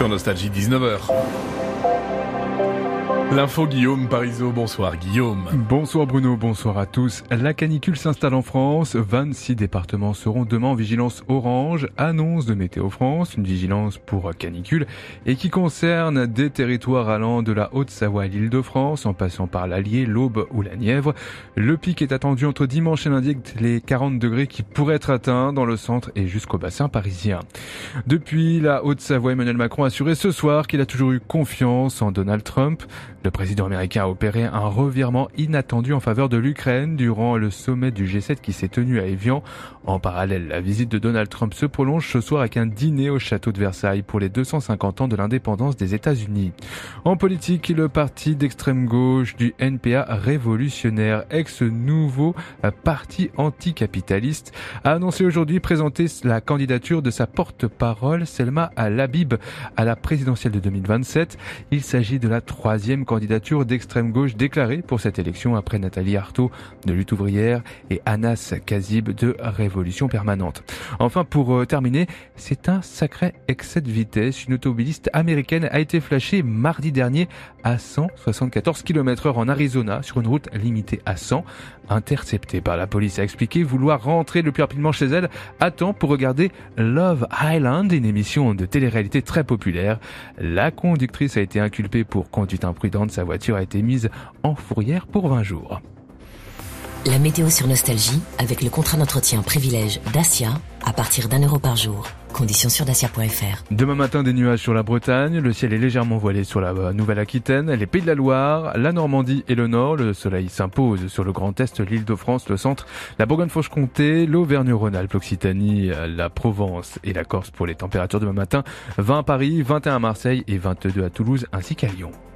Sur Nostalgie 19h. L'info Guillaume Parisot, bonsoir Guillaume. Bonsoir Bruno, bonsoir à tous. La canicule s'installe en France, 26 départements seront demain en vigilance orange, annonce de Météo France, une vigilance pour canicule et qui concerne des territoires allant de la Haute-Savoie à l'Île-de-France en passant par l'Allier, l'Aube ou la Nièvre. Le pic est attendu entre dimanche et lundi avec les 40 degrés qui pourraient être atteints dans le centre et jusqu'au bassin parisien. Depuis la Haute-Savoie, Emmanuel Macron a assuré ce soir qu'il a toujours eu confiance en Donald Trump. Le président américain a opéré un revirement inattendu en faveur de l'Ukraine durant le sommet du G7 qui s'est tenu à Évian. En parallèle, la visite de Donald Trump se prolonge ce soir avec un dîner au château de Versailles pour les 250 ans de l'indépendance des États-Unis. En politique, le parti d'extrême gauche du NPA révolutionnaire, ex-nouveau parti anticapitaliste, a annoncé aujourd'hui présenter la candidature de sa porte-parole Selma Labib à la présidentielle de 2027. Il s'agit de la troisième candidature d'extrême gauche déclarée pour cette élection après Nathalie Arthaud de Lutte ouvrière et Anas Kazib de Révolution permanente. Enfin, pour terminer, c'est un sacré excès de vitesse. Une automobiliste américaine a été flashée mardi dernier à 174 km/h en Arizona sur une route limitée à 100. Interceptée par la police, a expliqué vouloir rentrer le plus rapidement chez elle à temps pour regarder Love Island, une émission de télé-réalité très populaire. La conductrice a été inculpée pour conduite imprudente. Sa voiture a été mise en fourrière pour 20 jours. La météo sur Nostalgie avec le contrat d'entretien privilège Dacia à partir d'€1 par jour. Conditions sur dacia.fr. Demain matin, des nuages sur la Bretagne. Le ciel est légèrement voilé sur la Nouvelle-Aquitaine, les Pays de la Loire, la Normandie et le Nord. Le soleil s'impose sur le Grand Est, l'Île-de-France, le Centre, la Bourgogne-Franche-Comté, l'Auvergne-Rhône-Alpes, l'Occitanie, la Provence et la Corse pour les températures demain matin. 20 à Paris, 21 à Marseille et 22 à Toulouse ainsi qu'à Lyon.